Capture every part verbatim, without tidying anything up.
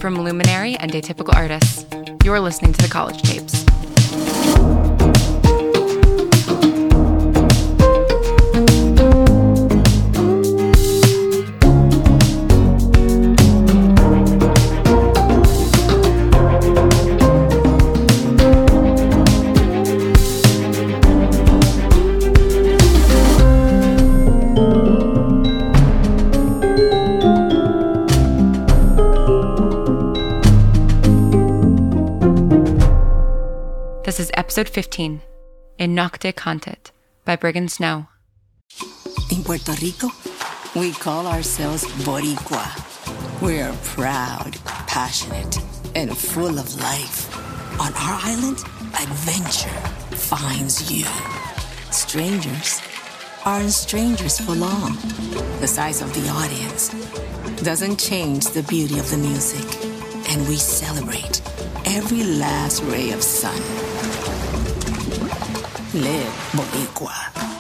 from Luminary and Atypical Artists. You're listening to The College Tapes. This is episode fifteen, In Nocte Cantet, by Brigand Snow. In Puerto Rico, we call ourselves Boricua. We're proud, passionate, and full of life. On our island, adventure finds you. Strangers aren't strangers for long. The size of the audience doesn't change the beauty of the music, and we celebrate every last ray of sun. Live Boricua.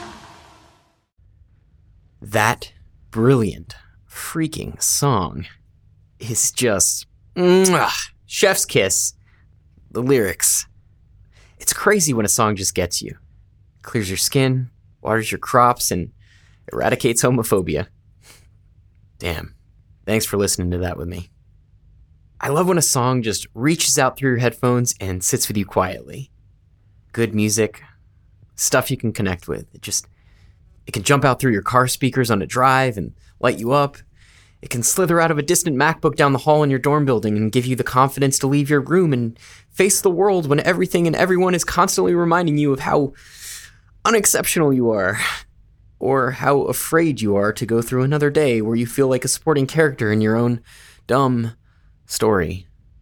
That brilliant, freaking song is just mwah, chef's kiss. The lyrics. It's crazy when a song just gets you. Clears your skin, waters your crops, and eradicates homophobia. Damn. Thanks for listening to that with me. I love when a song just reaches out through your headphones and sits with you quietly. Good music, stuff you can connect with. It just, it can jump out through your car speakers on a drive and light you up. It can slither out of a distant MacBook down the hall in your dorm building and give you the confidence to leave your room and face the world when everything and everyone is constantly reminding you of how unexceptional you are, or how afraid you are to go through another day where you feel like a supporting character in your own dumb story.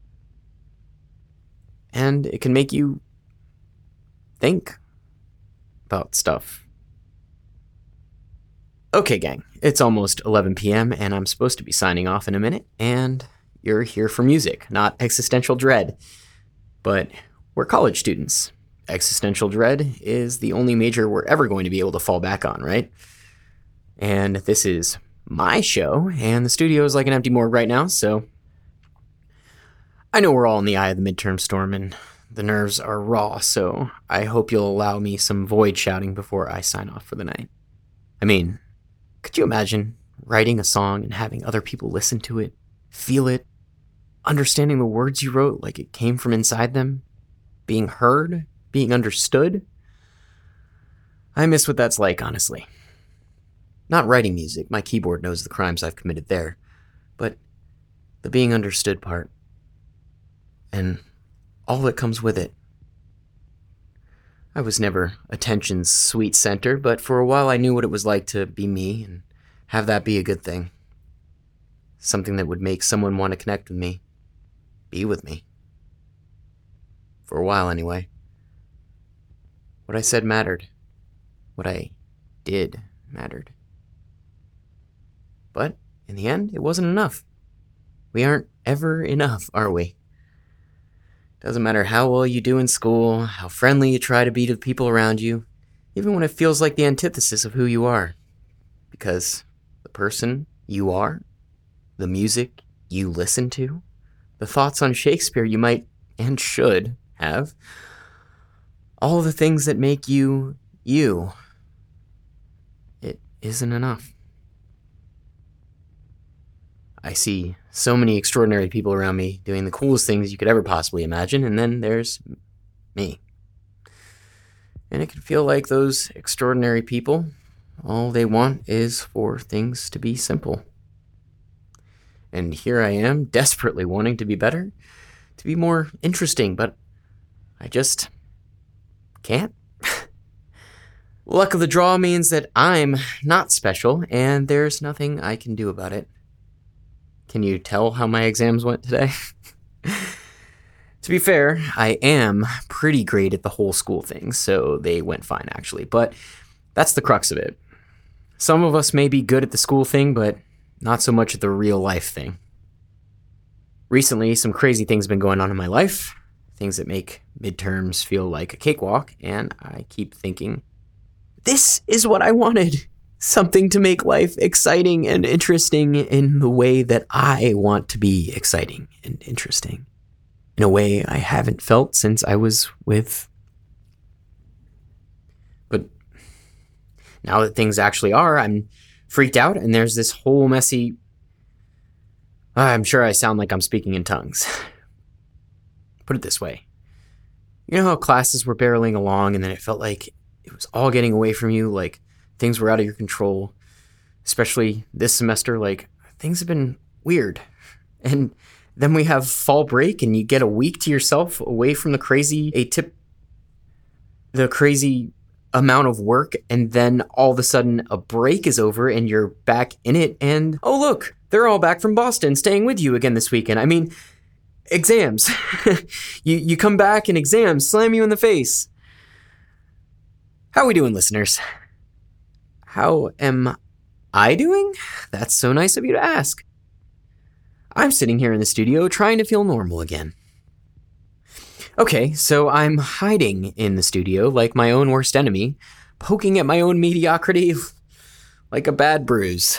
And it can make you think about stuff. Okay, gang, it's almost eleven p.m. and I'm supposed to be signing off in a minute, and you're here for music, not existential dread. But we're college students. Existential dread is the only major we're ever going to be able to fall back on, right? And this is my show, and the studio is like an empty morgue right now, so I know we're all in the eye of the midterm storm, and the nerves are raw, so I hope you'll allow me some void shouting before I sign off for the night. I mean, could you imagine writing a song and having other people listen to it, feel it, understanding the words you wrote like it came from inside them, being heard, being understood? I miss what that's like, honestly. Not writing music, my keyboard knows the crimes I've committed there, but the being understood part. And all that comes with it. I was never attention's sweet center, but for a while I knew what it was like to be me and have that be a good thing. Something that would make someone want to connect with me, be with me. For a while, anyway. What I said mattered. What I did mattered. But in the end, it wasn't enough. We aren't ever enough, are we? Doesn't matter how well you do in school, how friendly you try to be to the people around you, even when it feels like the antithesis of who you are. Because the person you are, the music you listen to, the thoughts on Shakespeare you might and should have, all the things that make you, you, it isn't enough. I see so many extraordinary people around me doing the coolest things you could ever possibly imagine, and then there's me. And it can feel like those extraordinary people, all they want is for things to be simple. And here I am, desperately wanting to be better, to be more interesting, but I just can't. Luck of the draw means that I'm not special, and there's nothing I can do about it. Can you tell how my exams went today? To be fair, I am pretty great at the whole school thing, so they went fine, actually. But that's the crux of it. Some of us may be good at the school thing, but not so much at the real life thing. Recently, some crazy things have been going on in my life, things that make midterms feel like a cakewalk, and I keep thinking, this is what I wanted. something to make life exciting and interesting in the way that I want to be exciting and interesting. In a way I haven't felt since I was with... But now that things actually are, I'm freaked out, and there's this whole messy... I'm sure I sound like I'm speaking in tongues. Put it this way. You know how classes were barreling along and then it felt like it was all getting away from you, like things were out of your control, especially this semester, like things have been weird. And then we have fall break and you get a week to yourself away from the crazy atyp, the crazy amount of work. And then all of a sudden a break is over and you're back in it. And oh, look, they're all back from Boston staying with you again this weekend. I mean, exams. you, you come back and exams slam you in the face. How we doing, listeners? How am I doing? That's so nice of you to ask. I'm sitting here in the studio trying to feel normal again. Okay, so I'm hiding in the studio like my own worst enemy, poking at my own mediocrity like a bad bruise.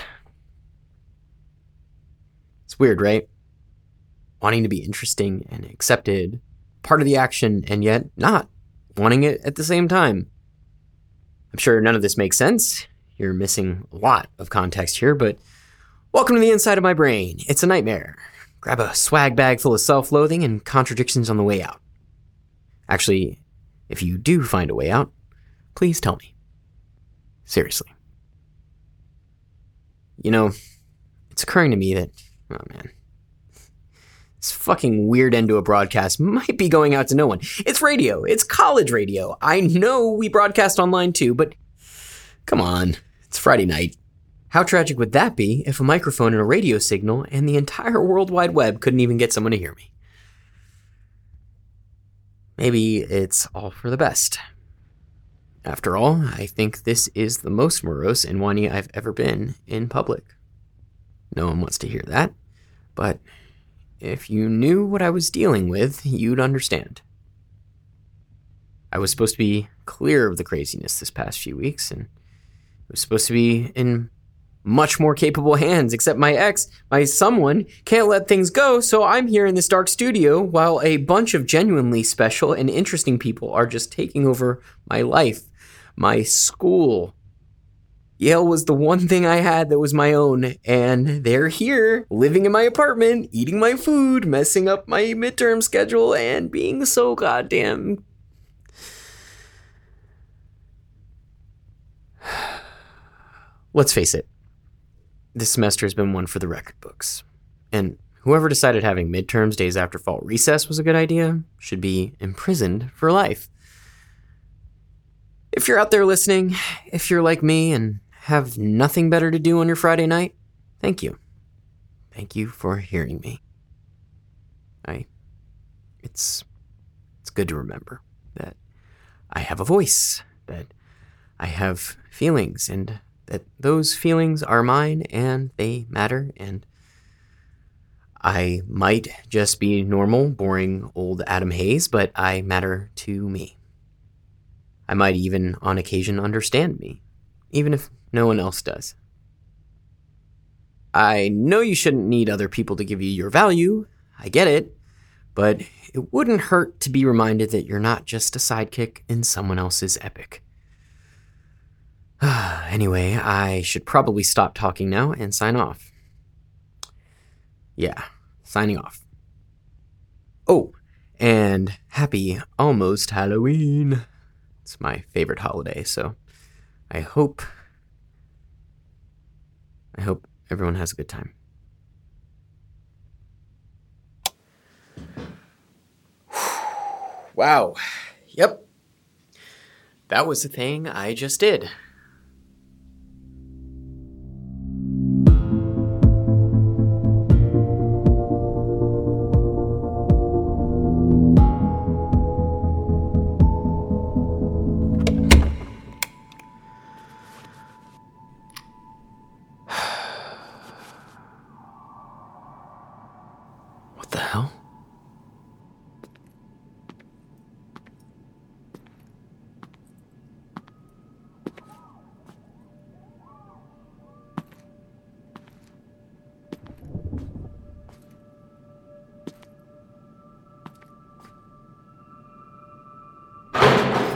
It's weird, right? Wanting to be interesting and accepted, part of the action, and yet not wanting it at the same time. I'm sure none of this makes sense. You're missing a lot of context here, but welcome to the inside of my brain. It's a nightmare. Grab a swag bag full of self-loathing and contradictions on the way out. Actually, if you do find a way out, please tell me. Seriously. You know, it's occurring to me that, oh man, this fucking weird end to a broadcast might be going out to no one. It's radio. It's college radio. I know we broadcast online too, but come on. It's Friday night. How tragic would that be if a microphone and a radio signal and the entire World Wide Web couldn't even get someone to hear me? Maybe it's all for the best. After all, I think this is the most morose and whiny I've ever been in public. No one wants to hear that, but if you knew what I was dealing with, you'd understand. I was supposed to be clear of the craziness this past few weeks, and it was supposed to be in much more capable hands, except my ex, my someone, can't let things go, so I'm here in this dark studio while a bunch of genuinely special and interesting people are just taking over my life, my school. Yale was the one thing I had that was my own, and they're here, living in my apartment, eating my food, messing up my midterm schedule, and being so goddamn... Let's face it, this semester has been one for the record books, and whoever decided having midterms days after fall recess was a good idea should be imprisoned for life. If you're out there listening, if you're like me and have nothing better to do on your Friday night, thank you. Thank you for hearing me. I, it's, it's good to remember that I have a voice, that I have feelings, and that those feelings are mine and they matter, and I might just be normal, boring old Adam Hayes, but I matter to me. I might even on occasion understand me, even if no one else does. I know you shouldn't need other people to give you your value, I get it, but it wouldn't hurt to be reminded that you're not just a sidekick in someone else's epic. Anyway, I should probably stop talking now and sign off. Yeah, signing off. Oh, and happy almost Halloween. It's my favorite holiday, so I hope, I hope everyone has a good time. Wow. Yep. That was the thing I just did. What the hell?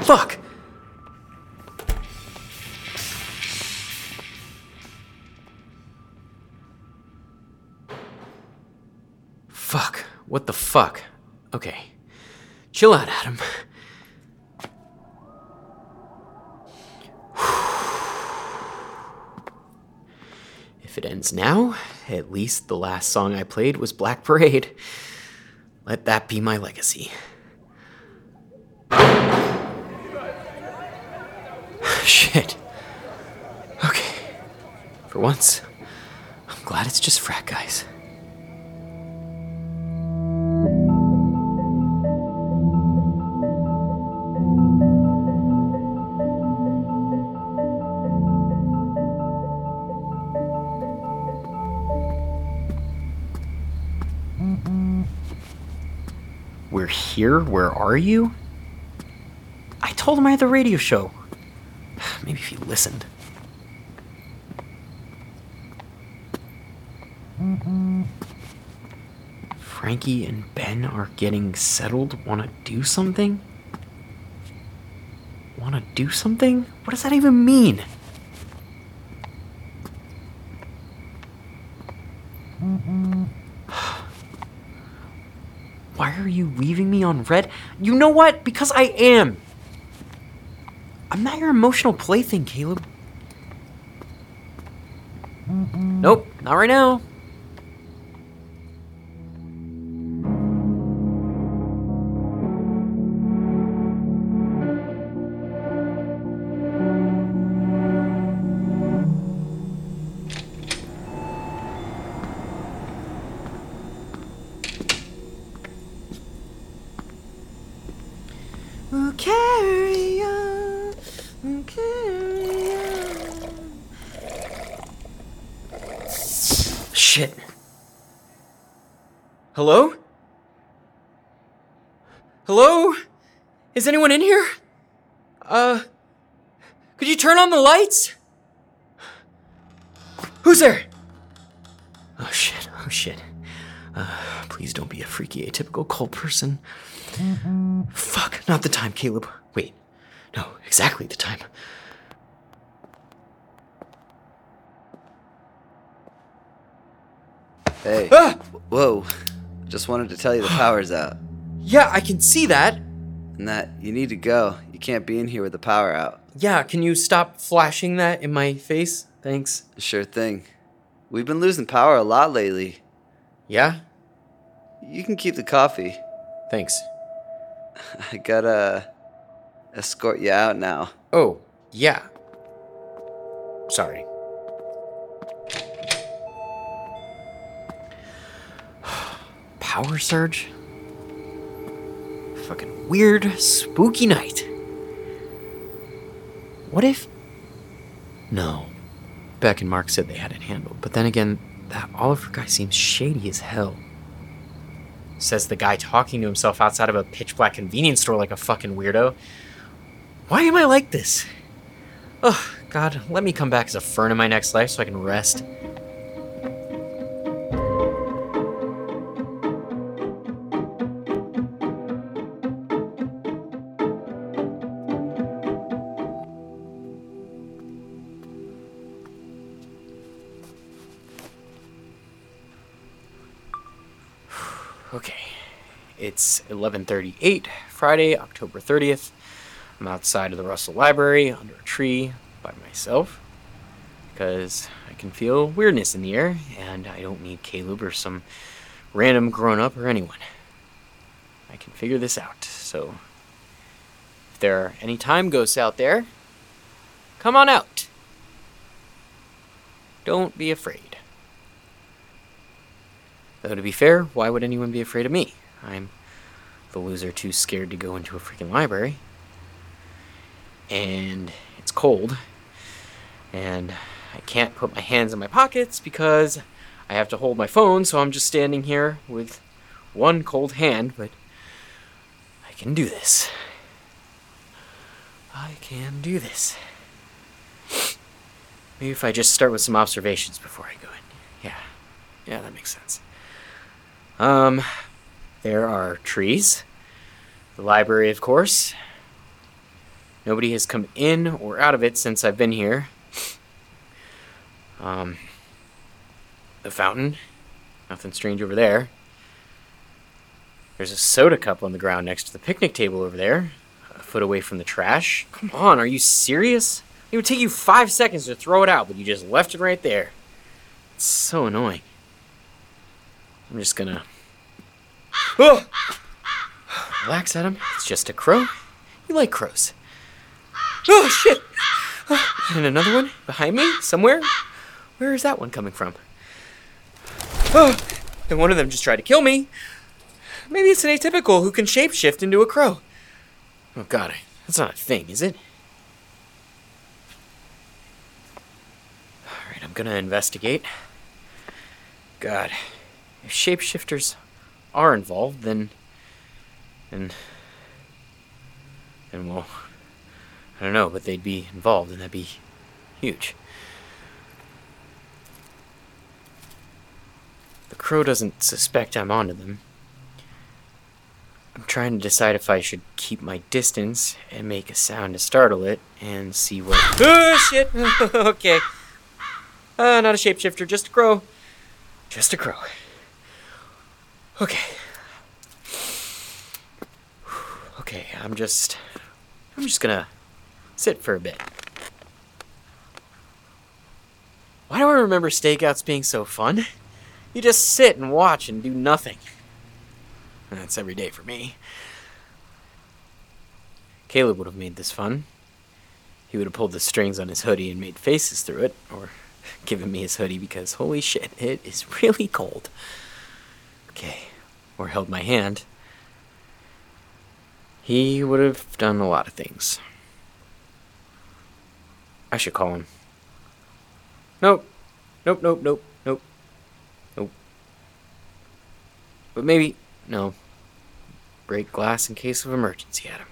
fuck? Fuck. What the fuck? Okay. Chill out, Adam. If it ends now, at least the last song I played was Black Parade. Let that be my legacy. Shit. Okay. For once, I'm glad it's just frat guys. We're here? Where are you? I told him I had the radio show. Maybe if he listened. Frankie and Ben are getting settled. Wanna do something? Wanna do something? What does that even mean? Why are you leaving me on red? You know what? Because I am. I'm not your emotional plaything, Caleb. Nope, not right now. We'll carry on, we'll carry on. Shit. Hello? Hello? Is anyone in here? Uh, could you turn on the lights? Who's there? Oh shit, oh shit. Uh, please don't be a freaky atypical cult person. Mm-hmm. Fuck, not the time, Caleb. Wait, no, exactly the time. Hey. Ah! Whoa. Just wanted to tell you the power's out. Yeah, I can see that. And that you need to go. You can't be in here with the power out. Yeah, can you stop flashing that in my face? Thanks. Sure thing. We've been losing power a lot lately. Yeah? You can keep the coffee. Thanks. I gotta escort you out now. Oh, yeah. Sorry. Power surge? Fucking weird, spooky night. What if... No. Beck and Mark said they had it handled, but then again, that Oliver guy seems shady as hell. Says the guy talking to himself outside of a pitch-black convenience store like a fucking weirdo. Why am I like this? Oh, God, let me come back as a fern in my next life so I can rest. Okay, it's eleven thirty-eight, Friday, October thirtieth. I'm outside of the Russell Library, under a tree, by myself, because I can feel weirdness in the air, and I don't need Caleb or some random grown-up or anyone. I can figure this out, so if there are any time ghosts out there, come on out. Don't be afraid. Though to be fair, why would anyone be afraid of me? I'm the loser too scared to go into a freaking library. And it's cold. And I can't put my hands in my pockets because I have to hold my phone, so I'm just standing here with one cold hand, but I can do this. I can do this. Maybe if I just start with some observations before I go in. Yeah. Yeah, that makes sense. Um, there are trees. The library, of course. Nobody has come in or out of it since I've been here. Um, the fountain. Nothing strange over there. There's a soda cup on the ground next to the picnic table over there, a foot away from the trash. Come on, are you serious? It would take you five seconds to throw it out, but you just left it right there. It's so annoying. I'm just gonna... Oh! Relax, Adam. It's just a crow. You like crows. Oh, shit! Oh, and another one behind me, somewhere. Where is that one coming from? Oh, and one of them just tried to kill me. Maybe it's an atypical who can shapeshift into a crow. Oh, God, that's not a thing, is it? Alright, I'm gonna investigate. God, if shapeshifters are involved, then... Then... Then, well... I don't know, but they'd be involved, and that'd be huge. The crow doesn't suspect I'm onto them. I'm trying to decide if I should keep my distance and make a sound to startle it and see what... Oh, shit! Okay. Uh, not a shapeshifter, just a crow. Just a crow. Okay. Okay, I'm just... I'm just gonna sit for a bit. Why do I remember stakeouts being so fun? You just sit and watch and do nothing. That's every day for me. Caleb would have made this fun. He would have pulled the strings on his hoodie and made faces through it, or given me his hoodie because, holy shit, it is really cold. Okay, or held my hand. He would have done a lot of things. I should call him. Nope. Nope, nope, nope, nope. Nope. But maybe... No. Break glass in case of emergency, Adam.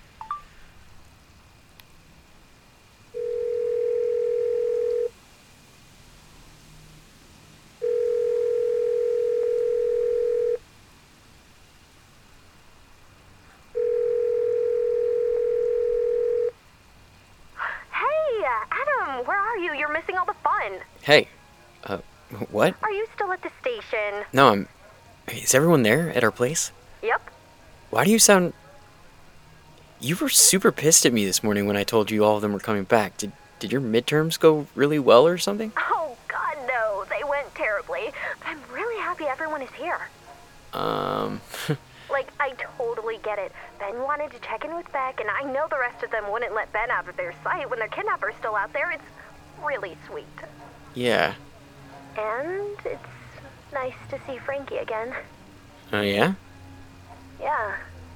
Hey, uh, what? Are you still at the station? No, I'm... Is everyone there at our place? Yep. Why do you sound... You were super pissed at me this morning when I told you all of them were coming back. Did did your midterms go really well or something? Oh, God, no. They went terribly. But I'm really happy everyone is here. Um... Like, I totally get it. Ben wanted to check in with Beck, and I know the rest of them wouldn't let Ben out of their sight when their kidnapper's still out there. It's really sweet. Yeah. And it's nice to see Frankie again. Oh, yeah? Yeah.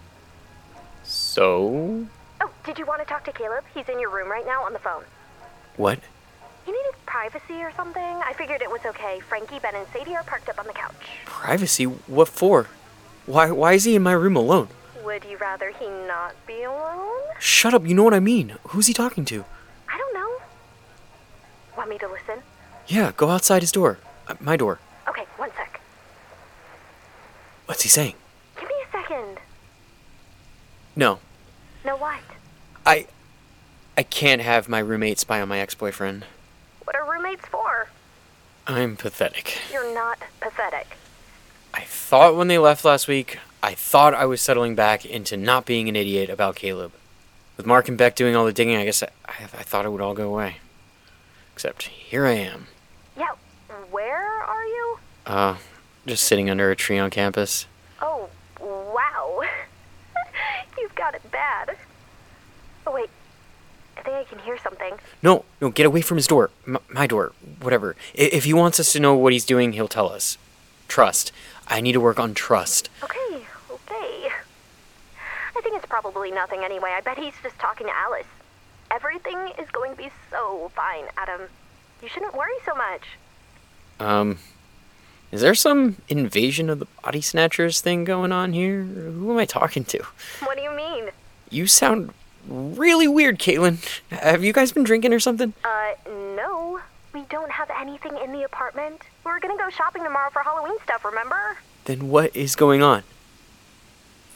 So? Oh, did you want to talk to Caleb? He's in your room right now on the phone. What? He needed privacy or something. I figured it was okay. Frankie, Ben, and Sadie are parked up on the couch. Privacy? What for? Why, why is he in my room alone? Would you rather he not be alone? Shut up, you know what I mean. Who's he talking to? I don't know. Want me to listen? Yeah, go outside his door. Uh, my door. Okay, one sec. What's he saying? Give me a second. No. No what? I... I can't have my roommate spy on my ex-boyfriend. What are roommates for? I'm pathetic. You're not pathetic. I thought when they left last week, I thought I was settling back into not being an idiot about Caleb. With Mark and Beck doing all the digging, I guess I, I, I thought it would all go away. Except here I am. Yeah, where are you? Uh, just sitting under a tree on campus. Oh, wow. You've got it bad. Oh, wait. I think I can hear something. No, no, get away from his door. M- my door. Whatever. I- if he wants us to know what he's doing, he'll tell us. Trust. I need to work on trust. Okay, okay. I think it's probably nothing anyway. I bet he's just talking to Alice. Everything is going to be so fine, Adam. You shouldn't worry so much. Um, is there some invasion of the body snatchers thing going on here? Who am I talking to? What do you mean? You sound really weird, Caitlin. Have you guys been drinking or something? Uh, no. We don't have anything in the apartment. We're gonna go shopping tomorrow for Halloween stuff, remember? Then what is going on?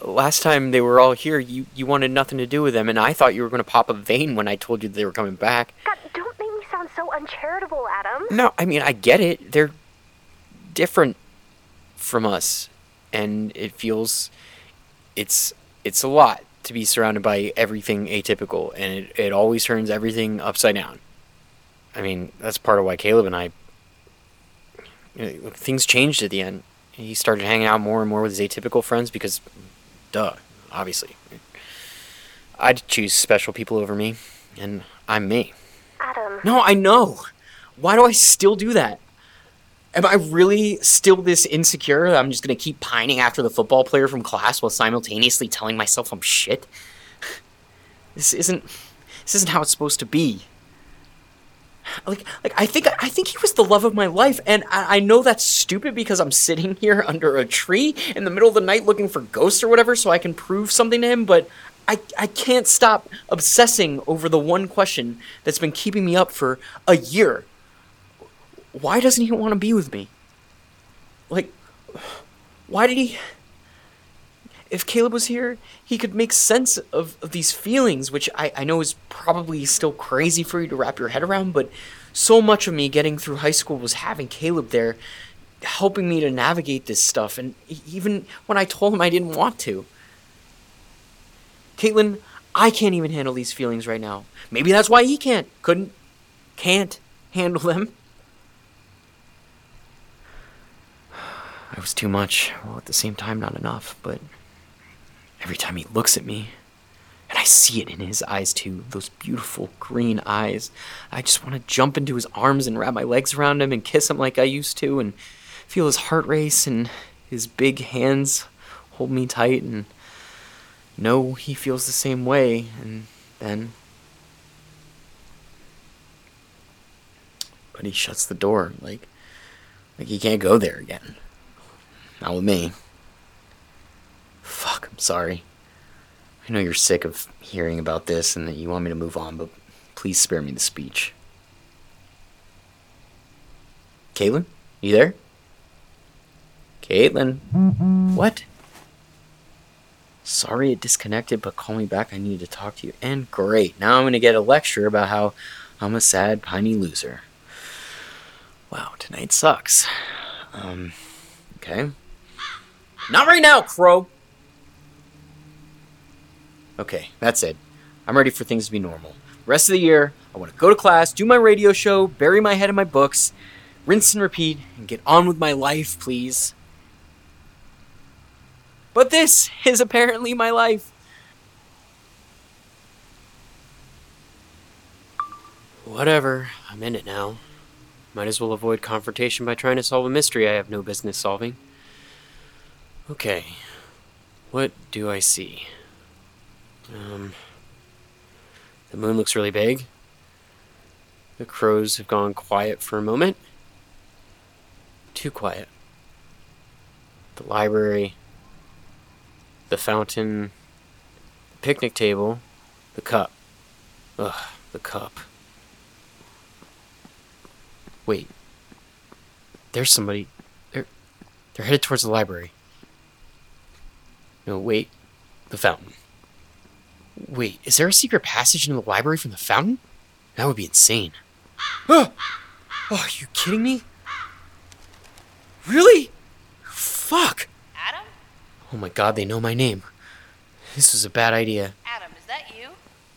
last time they were all here, you, you wanted nothing to do with them, and I thought you were going to pop a vein when I told you they were coming back. God, don't make me sound so uncharitable, Adam. No, I mean, I get it. They're different from us, and it feels... It's it's a lot to be surrounded by everything atypical, and it, it always turns everything upside down. I mean, that's part of why Caleb and I... You know, things changed at the end. He started hanging out more and more with his atypical friends because... Duh, obviously. I'd choose special people over me, and I'm me. Adam. No, I know. Why do I still do that? Am I really still this insecure that I'm just going to keep pining after the football player from class while simultaneously telling myself I'm shit? This isn't this isn't how it's supposed to be. Like like I think I think he was the love of my life, and I, I know that's stupid because I'm sitting here under a tree in the middle of the night looking for ghosts or whatever so I can prove something to him, but I, I can't stop obsessing over the one question that's been keeping me up for a year. Why doesn't he want to be with me? Like, why did he... If Caleb was here, he could make sense of, of these feelings, which I, I know is probably still crazy for you to wrap your head around, but so much of me getting through high school was having Caleb there, helping me to navigate this stuff, and even when I told him I didn't want to. Caitlin, I can't even handle these feelings right now. Maybe that's why he can't, couldn't, can't handle them. I was too much, while at the same time not enough, but every time he looks at me, and I see it in his eyes too, those beautiful green eyes, I just want to jump into his arms and wrap my legs around him and kiss him like I used to, and feel his heart race and his big hands hold me tight, and know he feels the same way, and then... But he shuts the door, like, like he can't go there again. Not with me. Fuck, I'm sorry. I know you're sick of hearing about this and that you want me to move on, but please spare me the speech. Caitlin? You there? Caitlin? What? Sorry it disconnected, but call me back. I need to talk to you. And great. Now I'm going to get a lecture about how I'm a sad, piney loser. Wow, tonight sucks. Um, okay. Not right now, Crow! Okay, that's it. I'm ready for things to be normal. The rest of the year, I want to go to class, do my radio show, bury my head in my books, rinse and repeat, and get on with my life, please. But this is apparently my life. Whatever, I'm in it now. Might as well avoid confrontation by trying to solve a mystery I have no business solving. Okay, what do I see? Um, the moon looks really big. The crows have gone quiet for a moment. Too quiet. The library, the fountain, the picnic table, the cup. Ugh, the cup. Wait. There's somebody. They're, they're headed towards the library. No, wait. The fountain. Wait, is there a secret passage into the library from the fountain? That would be insane. Oh, oh, are you kidding me? Really? Fuck. Adam? Oh my god, they know my name. This was a bad idea. Adam, is that you?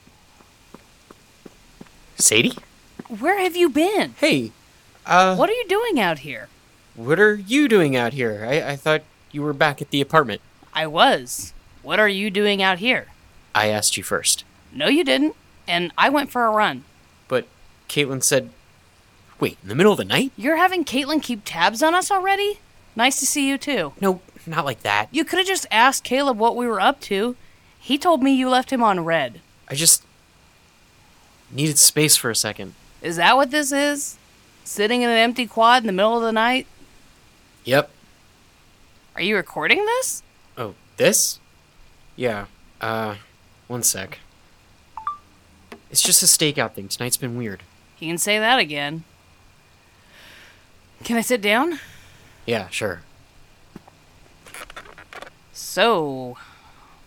Sadie? Where have you been? Hey, uh... What are you doing out here? What are you doing out here? I, I thought you were back at the apartment. I was. What are you doing out here? I asked you first. No, you didn't. And I went for a run. But Caitlin said... Wait, in the middle of the night? You're having Caitlin keep tabs on us already? Nice to see you, too. No, not like that. You could have just asked Caleb what we were up to. He told me you left him on red. I just... needed space for a second. Is that what this is? Sitting in an empty quad in the middle of the night? Yep. Are you recording this? Oh, this? Yeah, uh, one sec. It's just a stakeout thing. Tonight's been weird. You can say that again. Can I sit down? Yeah, sure. So,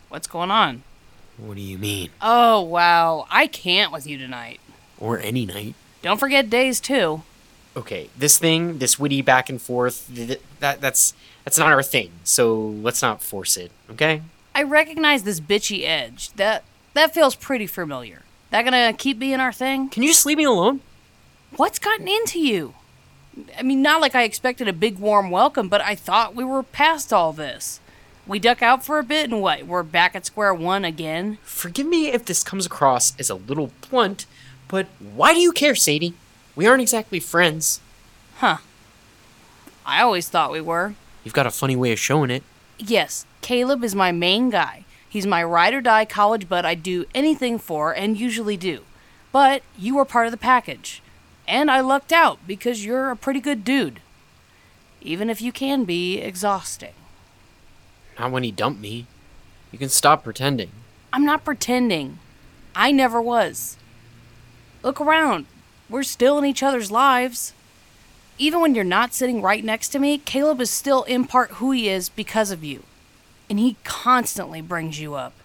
What's going on? What do you mean? Oh, wow. I can't with you tonight. Or any night. Don't forget days, too. Okay, this thing, this witty back and forth, th- that that's that's not our thing. So let's not force it, okay? I recognize this bitchy edge. That that feels pretty familiar. That gonna keep being our thing? Can you just leave me alone? What's gotten into you? I mean, not like I expected a big warm welcome, but I thought we were past all this. We duck out for a bit and what? We're back at square one again? Forgive me if this comes across as a little blunt, but why do you care, Sadie? We aren't exactly friends. Huh. I always thought we were. You've got a funny way of showing it. Yes, Caleb is my main guy. He's my ride-or-die college bud I'd do anything for, and usually do. But you were part of the package. And I lucked out, because you're a pretty good dude. Even if you can be exhausting. Not when he dumped me. You can stop pretending. I'm not pretending. I never was. Look around. We're still in each other's lives. Even when you're not sitting right next to me, Caleb is still in part who he is because of you. And he constantly brings you up.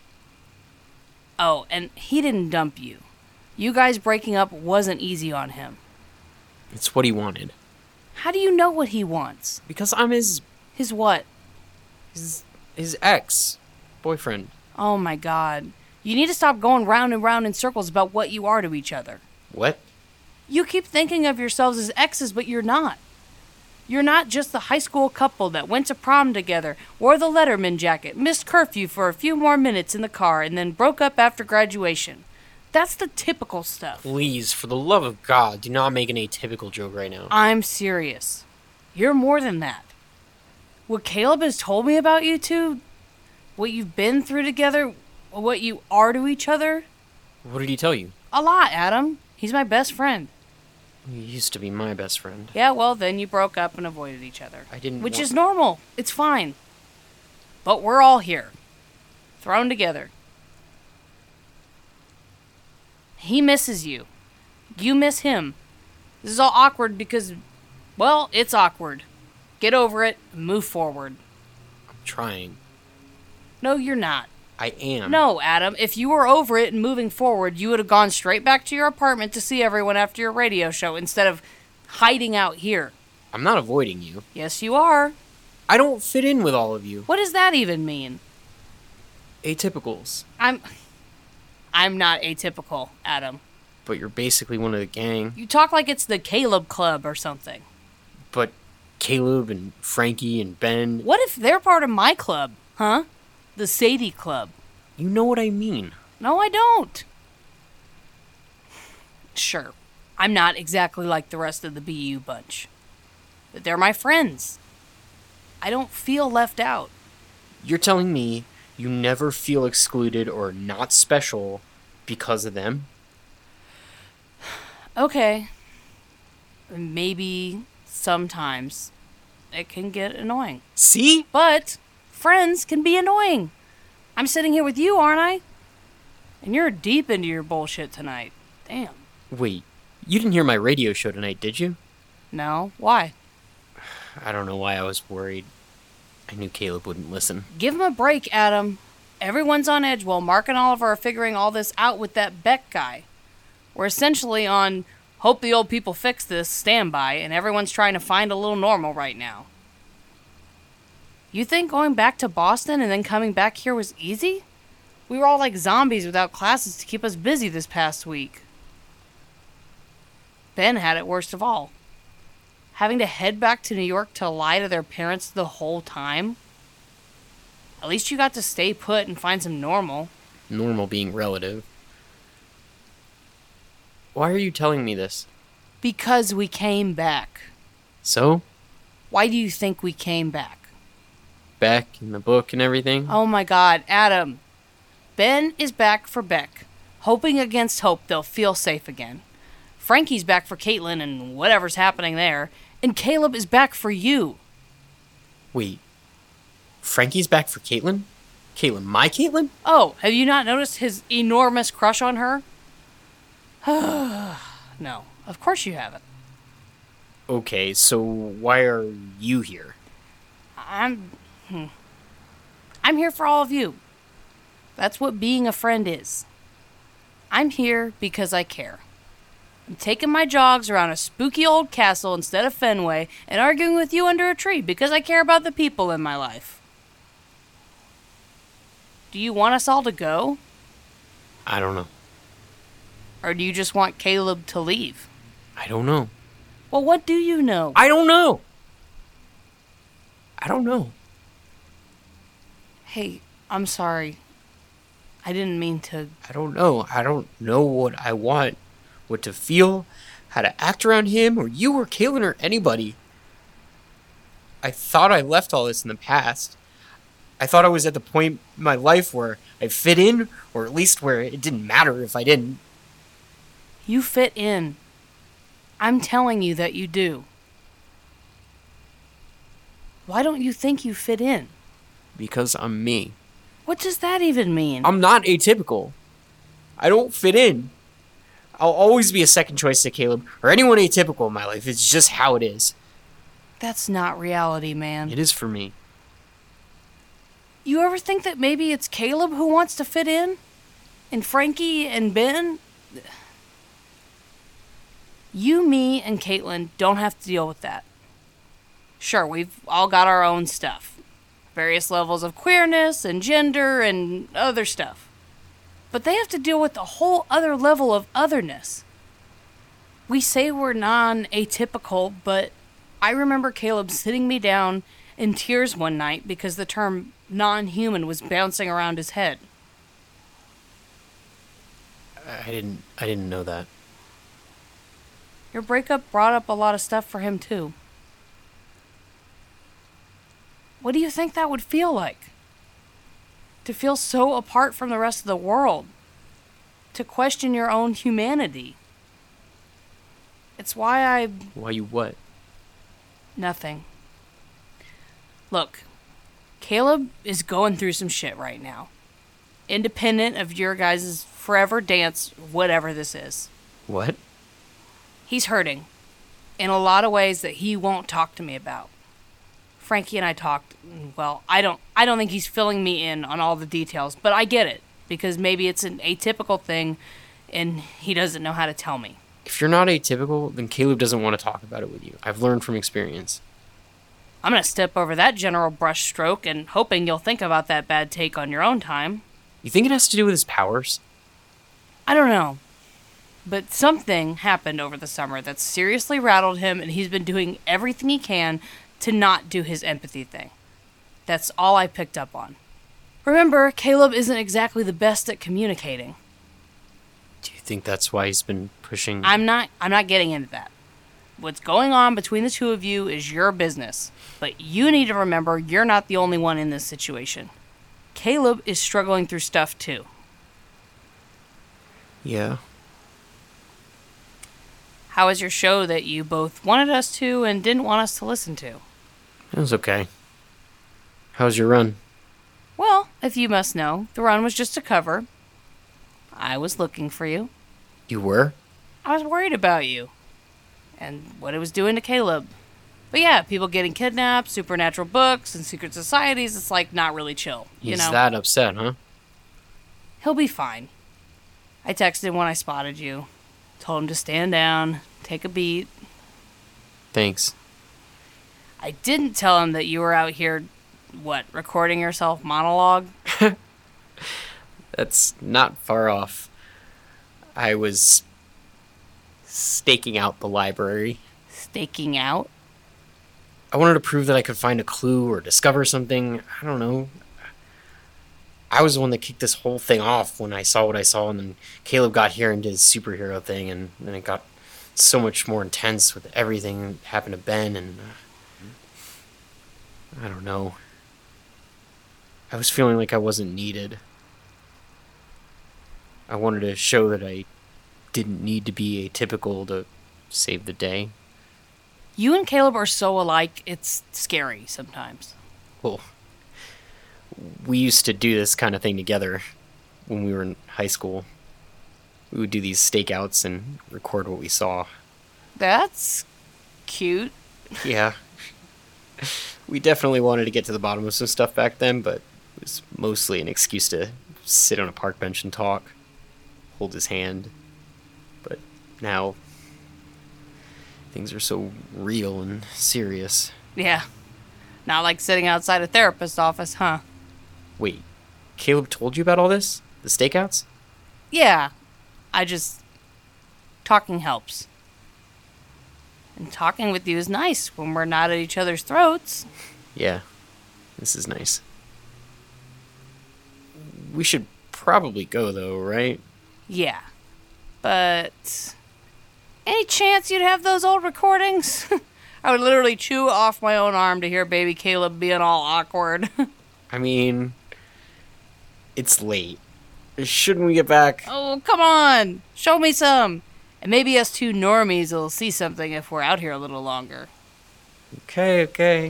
Oh, and he didn't dump you. You guys breaking up wasn't easy on him. It's what he wanted. How do you know what he wants? Because I'm his... His what? his... his ex. Boyfriend. Oh my god. You need to stop going round and round in circles about what you are to each other. What? You keep thinking of yourselves as exes, but you're not. You're not just the high school couple that went to prom together, wore the Letterman jacket, missed curfew for a few more minutes in the car, and then broke up after graduation. That's the typical stuff. Please, for the love of God, do not make an atypical joke right now. I'm serious. You're more than that. What Caleb has told me about you two, what you've been through together, what you are to each other. What did he tell you? A lot, Adam. He's my best friend. You used to be my best friend. Yeah, well, then you broke up and avoided each other. I didn't Which want- is normal. It's fine. But we're all here. Thrown together. He misses you. You miss him. This is all awkward because, well, it's awkward. Get over it and move forward. I'm trying. No, you're not. I am. No, Adam, if you were over it and moving forward, you would have gone straight back to your apartment to see everyone after your radio show instead of hiding out here. I'm not avoiding you. Yes, you are. I don't fit in with all of you. What does that even mean? Atypicals. I'm... I'm not atypical, Adam. But you're basically one of the gang. You talk like it's the Caleb Club or something. But Caleb and Frankie and Ben... What if they're part of my club, huh? The Sadie Club. You know what I mean. No, I don't. Sure, I'm not exactly like the rest of the B U bunch. But they're my friends. I don't feel left out. You're telling me you never feel excluded or not special because of them? Okay. Maybe sometimes it can get annoying. See? But friends can be annoying. I'm sitting here with you, aren't I? And you're deep into your bullshit tonight. Damn. Wait, you didn't hear my radio show tonight, did you? No? Why? I don't know why I was worried. I knew Caleb wouldn't listen. Give him a break, Adam. Everyone's on edge while Mark and Oliver are figuring all this out with that Beck guy. We're essentially on hope the old people fix this standby, and everyone's trying to find a little normal right now. You think going back to Boston and then coming back here was easy? We were all like zombies without classes to keep us busy this past week. Ben had it worst of all. Having to head back to New York to lie to their parents the whole time. At least you got to stay put and find some normal. Normal being relative. Why are you telling me this? Because we came back. So? Why do you think we came back? Beck and the book and everything? Oh my god, Adam. Ben is back for Beck, hoping against hope they'll feel safe again. Frankie's back for Caitlin and whatever's happening there, and Caleb is back for you. Wait. Frankie's back for Caitlin? Caitlin, my Caitlin? Oh, have you not noticed his enormous crush on her? No, of course you haven't. Okay, so why are you here? I'm... Hmm. I'm here for all of you. That's what being a friend is. I'm here because I care. I'm taking my jogs around a spooky old castle instead of Fenway and arguing with you under a tree because I care about the people in my life. Do you want us all to go? I don't know. Or do you just want Caleb to leave? I don't know. Well, what do you know? I don't know. I don't know. Hey, I'm sorry. I didn't mean to... I don't know. I don't know what I want, what to feel, how to act around him, or you, or Kaylin, or anybody. I thought I left all this in the past. I thought I was at the point in my life where I fit in, or at least where it didn't matter if I didn't. You fit in. I'm telling you that you do. Why don't you think you fit in? Because I'm me. What does that even mean? I'm not atypical. I don't fit in. I'll always be a second choice to Caleb, or anyone atypical in my life. It's just how it is. That's not reality, man. It is for me. You ever think that maybe it's Caleb who wants to fit in? And Frankie and Ben? You, me, and Caitlin don't have to deal with that. Sure, we've all got our own stuff. Various levels of queerness and gender and other stuff. But they have to deal with a whole other level of otherness. We say we're non-atypical, but I remember Caleb sitting me down in tears one night because the term non-human was bouncing around his head. I didn't I didn't know that. Your breakup brought up a lot of stuff for him, too. What do you think that would feel like? To feel so apart from the rest of the world. To question your own humanity. It's why I... Why you what? Nothing. Look, Caleb is going through some shit right now. Independent of your guys' forever dance, whatever this is. What? He's hurting. In a lot of ways that he won't talk to me about. Frankie and I talked. Well, I don't I don't think he's filling me in on all the details, but I get it. Because maybe it's an atypical thing and he doesn't know how to tell me. If you're not atypical, then Caleb doesn't want to talk about it with you. I've learned from experience. I'm going to step over that general brush stroke and hoping you'll think about that bad take on your own time. You think it has to do with his powers? I don't know. But something happened over the summer that seriously rattled him, and he's been doing everything he can to not do his empathy thing. That's all I picked up on. Remember, Caleb isn't exactly the best at communicating. Do you think that's why he's been pushing... I'm not I'm not getting into that. What's going on between the two of you is your business. But you need to remember you're not the only one in this situation. Caleb is struggling through stuff too. Yeah. How was your show that you both wanted us to and didn't want us to listen to? It was okay. How's your run? Well, if you must know, the run was just a cover. I was looking for you. You were? I was worried about you. And what it was doing to Caleb. But yeah, people getting kidnapped, supernatural books, and secret societies, it's like not really chill. You He's know? that upset, huh? He'll be fine. I texted him when I spotted you. Told him to stand down, take a beat. Thanks. I didn't tell him that you were out here, what, recording yourself monologue? That's not far off. I was staking out the library. Staking out? I wanted to prove that I could find a clue or discover something. I don't know. I was the one that kicked this whole thing off when I saw what I saw, and then Caleb got here and did his superhero thing, and then it got so much more intense with everything that happened to Ben, and uh, I don't know. I was feeling like I wasn't needed. I wanted to show that I didn't need to be atypical to save the day. You and Caleb are so alike, it's scary sometimes. Well, we used to do this kind of thing together when we were in high school. We would do these stakeouts and record what we saw. That's cute. Yeah. We definitely wanted to get to the bottom of some stuff back then, but it was mostly an excuse to sit on a park bench and talk, hold his hand. But now, things are so real and serious. Yeah. Not like sitting outside a therapist's office, huh? Wait, Caleb told you about all this? The stakeouts? Yeah. I just... Talking helps. And talking with you is nice when we're not at each other's throats. Yeah, this is nice. We should probably go, though, right? Yeah. But... Any chance you'd have those old recordings? I would literally chew off my own arm to hear baby Caleb being all awkward. I mean... It's late. Shouldn't we get back? Oh, come on! Show me some! And maybe us two normies will see something if we're out here a little longer. Okay, okay.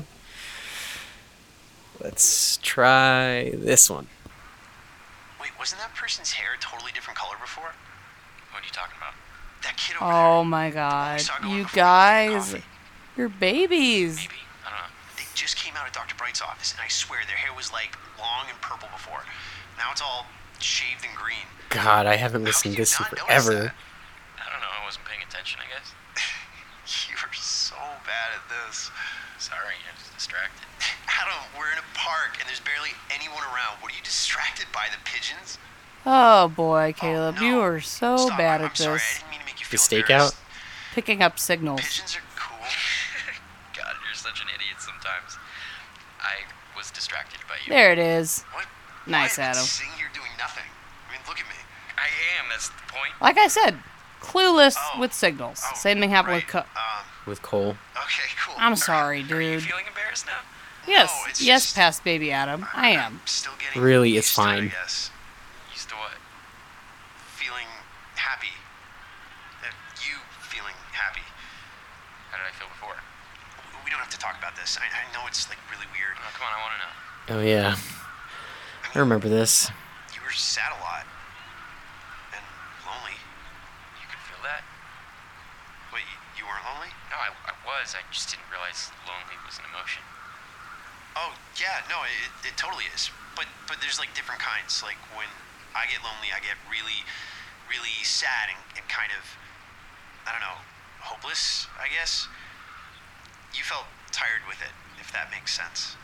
Let's try this one. Wait, wasn't that person's hair a totally different color before? What are you talking about? That kid over Oh there. my god. saw going You before guys. coffee. You're babies. Maybe. I don't know. They just came out of Doctor Bright's office, and I swear their hair was like long and purple before. Now it's all shaved and green. God, I haven't How listened could to this you in not notice forever. that? I don't know. I wasn't paying attention, I guess. You're so bad at this. Sorry, I was distracted. Adam, we're in a park, and there's barely anyone around. What are you distracted by? The pigeons? Oh boy, Caleb, Oh, no. you are so Stop. bad I'm at sorry. I this. didn't mean to make you The feel stakeout? embarrassed. Picking up signals. Pigeons are cool. God, you're such an idiot sometimes. I was distracted by you. There it is. What? Nice, Why? I've been Adam. sitting here doing nothing. I mean, look at me. I am. That's the point. Like I said, clueless Oh. with signals. Oh, Same thing happened right. with Co- Um. With Cole. Okay. Cool. I'm All right. sorry, Are you dude. feeling embarrassed now? Yes, No, it's yes, just- past baby Adam. I am. I'm still getting Really, it's used to it, fine. I guess. Used to what? Feeling happy. That you feeling happy. How did I feel before? We don't have to talk about this. I, I know it's like really weird. Oh, come on, I want to know. Oh, yeah. I remember this. You were sad a lot. And lonely. You could feel that? Wait, you, you weren't lonely? No, I, I was. I just didn't realize lonely was an emotion. Oh, yeah, no, it, it totally is. But but there's like different kinds. Like when I get lonely, I get really, really sad and, and kind of, I don't know, hopeless, I guess. You felt tired with it, if that makes sense.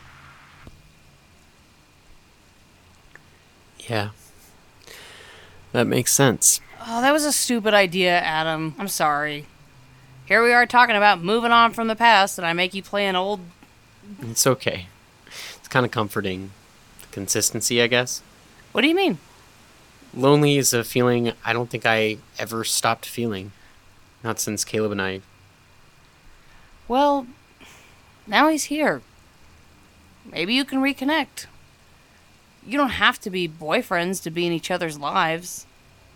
Yeah. That makes sense. Oh, that was a stupid idea, Adam. I'm sorry. Here we are talking about moving on from the past, and I make you play an old... It's okay. It's kind of comforting. The consistency, I guess. What do you mean? Lonely is a feeling I don't think I ever stopped feeling. Not since Caleb and I... Well, now he's here. Maybe you can reconnect. You don't have to be boyfriends to be in each other's lives.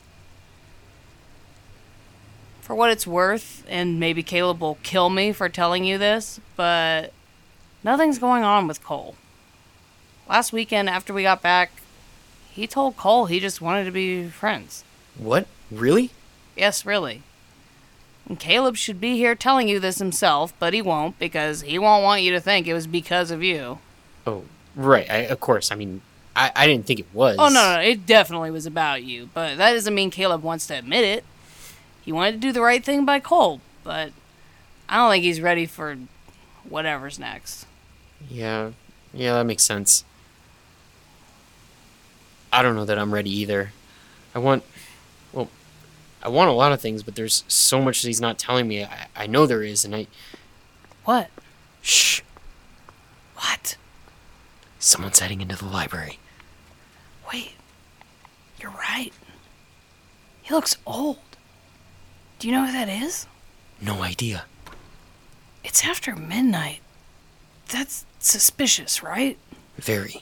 For what it's worth, and maybe Caleb will kill me for telling you this, but nothing's going on with Cole. Last weekend after we got back, he told Cole he just wanted to be friends. What? Really? Yes, really. And Caleb should be here telling you this himself, but he won't, because he won't want you to think it was because of you. Oh, right. I, of course. I mean, I, I didn't think it was. Oh, no, no, it definitely was about you, but that doesn't mean Caleb wants to admit it. He wanted to do the right thing by Cole, but I don't think he's ready for whatever's next. Yeah. Yeah, that makes sense. I don't know that I'm ready either. I want... Well, I want a lot of things, but there's so much that he's not telling me. I, I know there is, and I... What? Shh. What? Someone's heading into the library. Wait. You're right. He looks old. Do you know who that is? No idea. It's after midnight. That's suspicious, right? Very.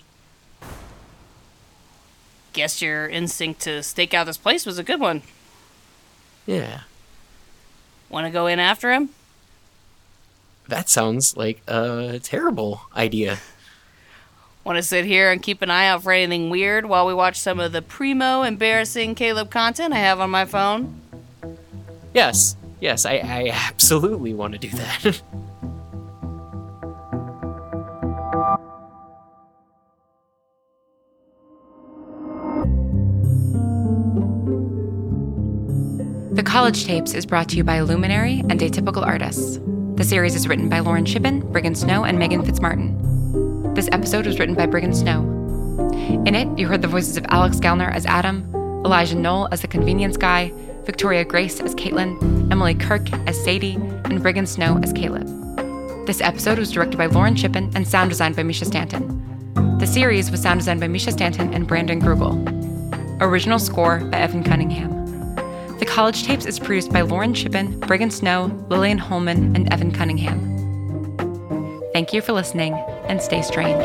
Guess your instinct to stake out this place was a good one. Yeah. Want to go in after him? That sounds like a terrible idea. Want to sit here and keep an eye out for anything weird while we watch some of the primo embarrassing Caleb content I have on my phone? Yes. Yes, I, I absolutely want to do that. College Tapes is brought to you by Luminary and Atypical Artists. The series is written by Lauren Shippen, Brigham Snow, and Megan Fitzmartin. This episode was written by Brigham Snow. In it, you heard the voices of Alex Gallner as Adam, Elijah Knoll as the convenience guy, Victoria Grace as Caitlin, Emily Kirk as Sadie, and Brigham Snow as Caleb. This episode was directed by Lauren Shippen and sound designed by Misha Stanton. The series was sound designed by Misha Stanton and Brandon Grugel. Original score by Evan Cunningham. The College Tapes is produced by Lauren Shippen, Brigham Snow, Lillian Holman, and Evan Cunningham. Thank you for listening, and stay strange.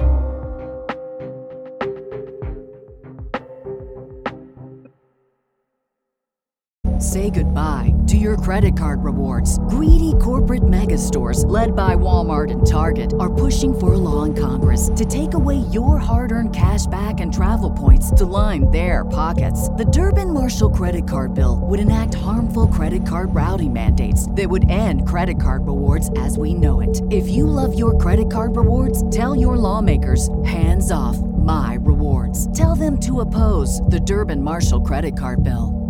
Say goodbye to your credit card rewards. Greedy corporate mega stores, led by Walmart and Target, are pushing for a law in Congress to take away your hard-earned cash back and travel points to line their pockets. The Durbin-Marshall credit card bill would enact harmful credit card routing mandates that would end credit card rewards as we know it. If you love your credit card rewards, tell your lawmakers, hands off my rewards. Tell them to oppose the Durbin-Marshall credit card bill.